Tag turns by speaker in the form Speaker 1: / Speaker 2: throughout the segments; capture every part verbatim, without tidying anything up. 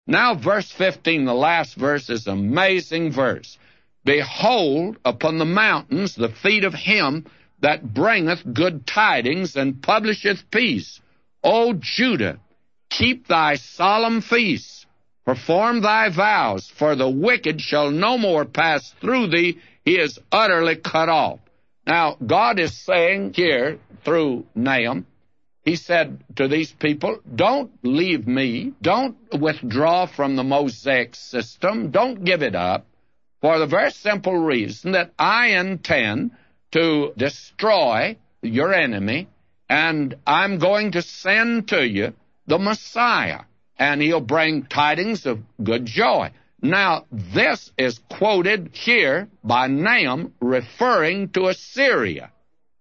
Speaker 1: Now, verse fifteen, the last verse, is an amazing verse. Behold, upon the mountains the feet of him that bringeth good tidings and publisheth peace. O Judah, keep thy solemn feasts, perform thy vows, for the wicked shall no more pass through thee, he is utterly cut off. Now, God is saying here through Nahum, he said to these people, don't leave me, don't withdraw from the Mosaic system, don't give it up, for the very simple reason that I intend to destroy your enemy, and I'm going to send to you the Messiah, and he'll bring tidings of good joy. Now, this is quoted here by Nahum referring to Assyria.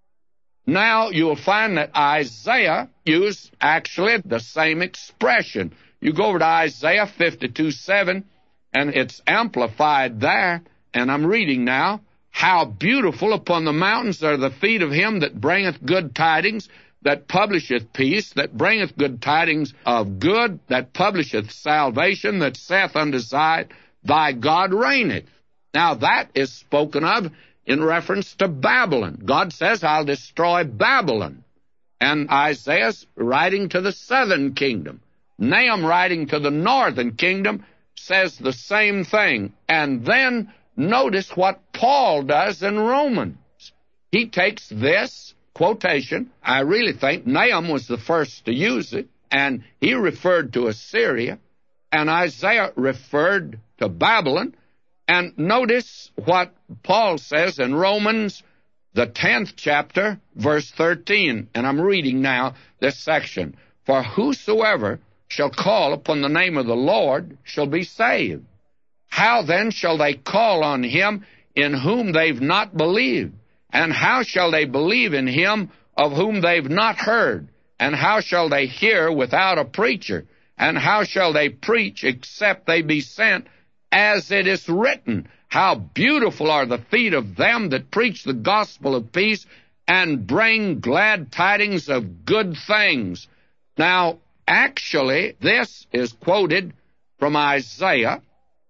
Speaker 1: Now, you'll find that Isaiah used actually the same expression. You go over to Isaiah fifty-two seven, and it's amplified there, and I'm reading now. How beautiful upon the mountains are the feet of him that bringeth good tidings, that publisheth peace, that bringeth good tidings of good, that publisheth salvation, that saith unto Zion, thy God reigneth. Now, that is spoken of in reference to Babylon. God says, I'll destroy Babylon. And Isaiah's writing to the southern kingdom. Nahum, writing to the northern kingdom, says the same thing. And then notice what Paul does in Romans. He takes this quotation. I really think Nahum was the first to use it, and he referred to Assyria, and Isaiah referred to Babylon. And notice what Paul says in Romans, the tenth chapter, verse thirteen. And I'm reading now this section. For whosoever shall call upon the name of the Lord shall be saved. How then shall they call on him in whom they've not believed? And how shall they believe in him of whom they've not heard? And how shall they hear without a preacher? And how shall they preach except they be sent? As it is written, how beautiful are the feet of them that preach the gospel of peace and bring glad tidings of good things. Now, actually, this is quoted from Isaiah,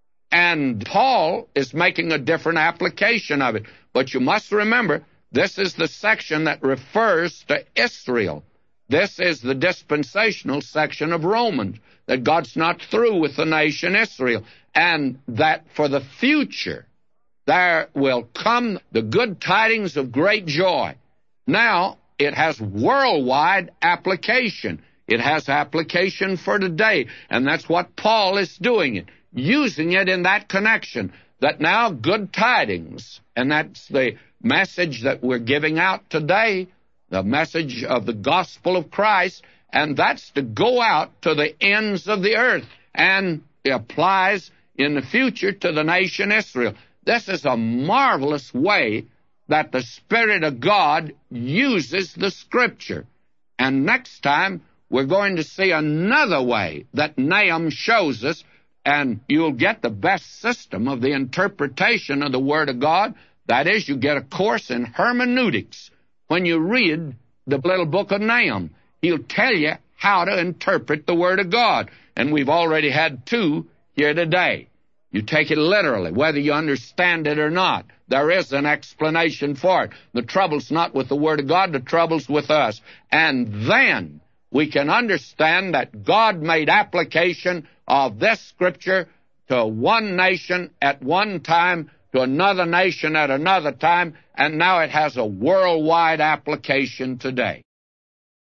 Speaker 1: and Paul is making a different application of it. But you must remember, this is the section that refers to Israel. This is the dispensational section of Romans, that God's not through with the nation Israel, and that for the future there will come the good tidings of great joy. Now, it has worldwide application. It has application for today, and that's what Paul is doing it, using it in that connection, that now good tidings, and that's the message that we're giving out today, the message of the gospel of Christ, and that's to go out to the ends of the earth, and it applies in the future to the nation Israel. This is a marvelous way that the Spirit of God uses the Scripture. And next time, we're going to see another way that Nahum shows us, and you'll get the best system of the interpretation of the Word of God. That is, you get a course in hermeneutics. When you read the little book of Nahum, he'll tell you how to interpret the Word of God. And we've already had two here today. You take it literally, whether you understand it or not. There is an explanation for it. The trouble's not with the Word of God, the trouble's with us. And then we can understand that God made application of this Scripture to one nation at one time, to another nation at another time, and now it has a worldwide application today.